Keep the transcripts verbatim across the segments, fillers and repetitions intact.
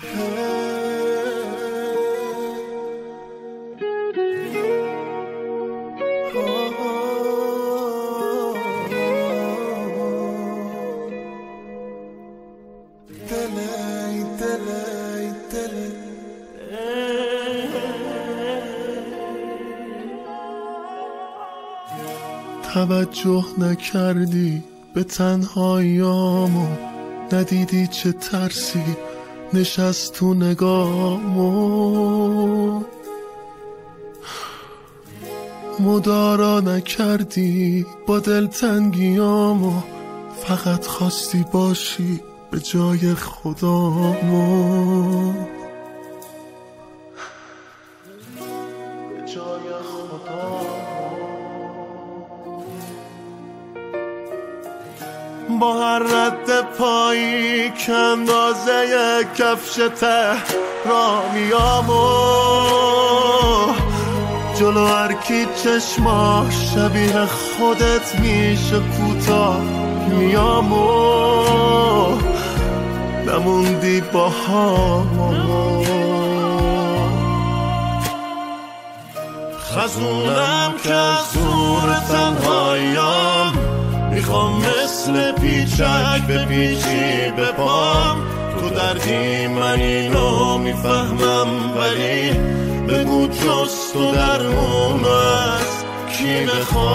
توجه نکردی به تنهاییامو، ندیدی چه ترسی نشست تو نگامو، مدارا نکردی با دلتنگیامو، فقط خواستی باشی به جای خدامو، به جای خدامو. با هر رد پایی که اندازه کفش تهرامیامو، جلو هر کی چشماش شبیه خودت میشه کوتاه میامو، نموندی با همو. خزونم که از زور تنهاییام، میخوام مثل پیچک به پیچی به پام، تو دردی من اینو میفهمم، ولی بگو جز تو درمون از کی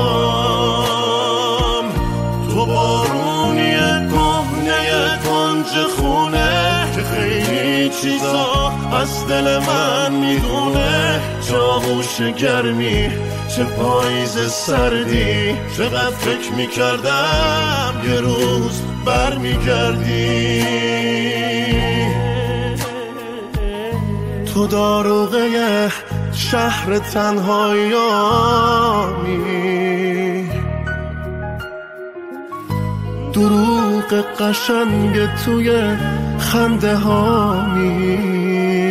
بخوام. تو بارونی کهنه کنج خونه که خیلی چیزا از دل من میدونه، چه آغوش گرمی چه پاییز سردی، چقدر فکر میکردم یه روز برمیگردی. تو داروغه شهر تنهاییامی، دروغ قشنگ توی خنده هامی،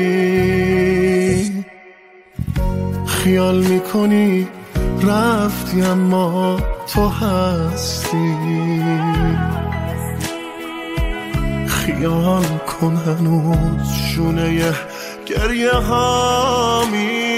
خیال میکنی رفتی اما تو هستی، خیال کن هنوز شونه گریه هامی.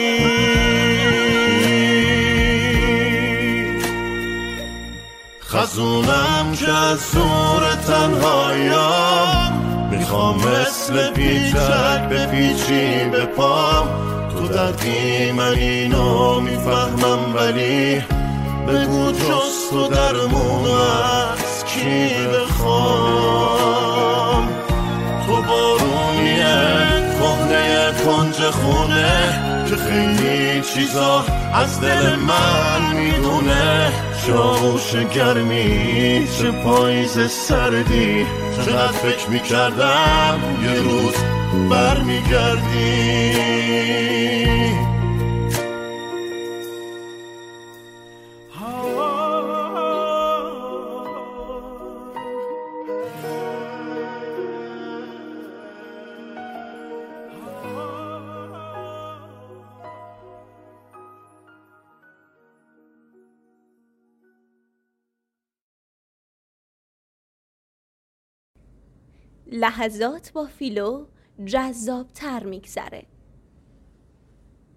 خزونم که از زور تنهاییام، میخوام مثل پیچک به پیچی به پام، تو دردی من اینو میفهمم، ولی بگو جز تو درمون از کی بخوام. تو بارونیه کهنه کنج خونه که خیلی چیزا از دل من میدونه، چه آغوش گرمی چه پاییز سردی، چقدر فکر میکردم یه روز برمیگردی. لحظات با فیلو جذاب تر میگذره.